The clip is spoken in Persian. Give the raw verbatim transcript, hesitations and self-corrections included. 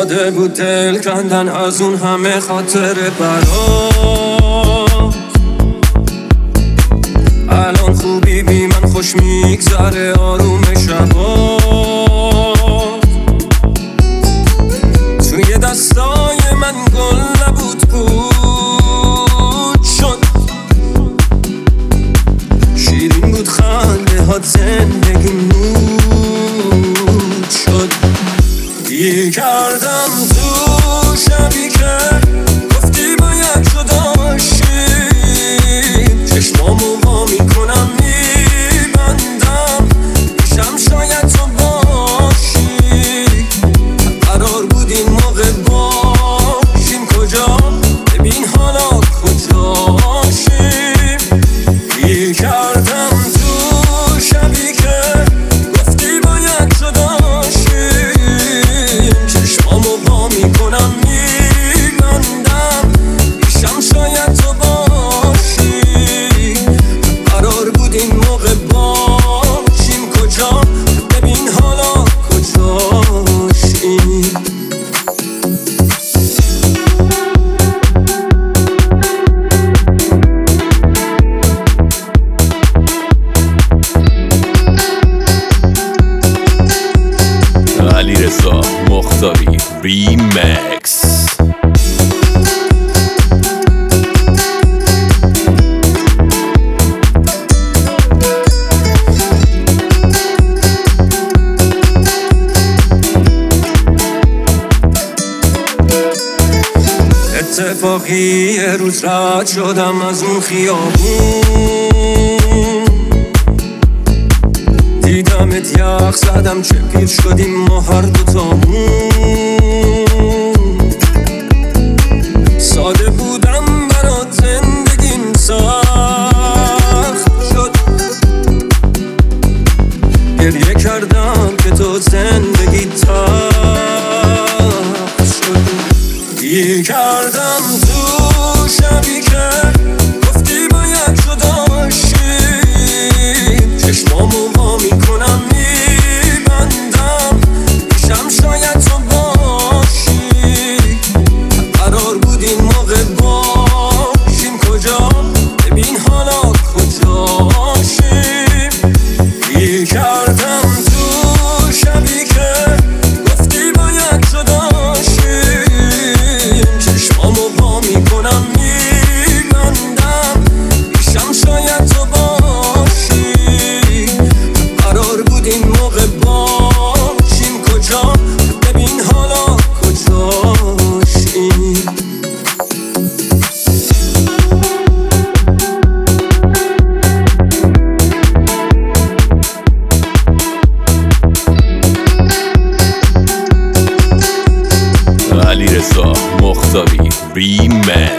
زده بود دل کندن از اون همه خاطر برات. الان خوبی بی من خوش میگذره آروم شبات. توی دستای من گل نبود بود شد، شیرین بود خنده هات زندگی نود شد. گیر کردم تو شبی که گفتی باید جدا شیم، چشمامو وا میکنم میبندم میشم شاید تو باشی. قرار بود این موقع باشیم کجا، ببین حالا کجاشیم. گیر کردم تو شبی که گفتی باید جدا شیم، چشمامو وا میکنم میبندم میشم شاید تو باشی. قرار بود این موقع باشیم کجا، ببین حالا کجاشیم. علیرضا مختاری ریمکس. اتفاقی یه روز رد شدم از اون خیابون، دیدمت یخ زدم چه پیر شدیم ما هر دوتامون. ساده بودم برات زندگیم سخت شد، گریه کردم که تو زندگی تخت شد. گیر کردم تو شبی که گفتی باید جدا شیم، چشمامو وا میکنم میبندم میشم شاید تو باشی. قرار بود این موقع باشیم کجا، ببین حالا کجاشیم. گیر کردم تو شبی که گفتی باید جدا شیم، چشمامو وا میکنم میبندم میشم شاید تو باشی. قرار بود این موقع باشیم کجا، ببین حالا کجاشیم. علیرضا مختاری ریمکس.